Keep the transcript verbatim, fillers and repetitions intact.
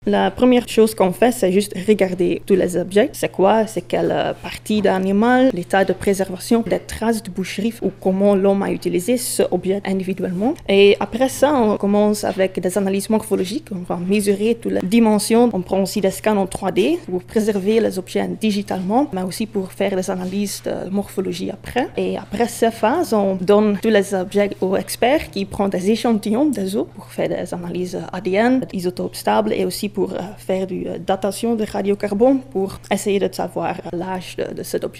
La première chose qu'on fait, c'est juste regarder tous les objets. C'est quoi, c'est quelle partie d'animal, l'état de préservation, les traces de boucherie ou comment l'homme a utilisé ce objet individuellement. Et après ça, on commence avec des analyses morphologiques. On va mesurer toutes les dimensions. On prend aussi des scans en trois D pour préserver les objets digitalement, mais aussi pour faire des analyses de morphologie après. Et après cette phase, on donne tous les objets aux experts qui prennent des échantillons des os pour faire des analyses A D N, isotopes stables et aussi pour faire du datation de radiocarbone pour essayer de savoir l'âge de, de cet objet.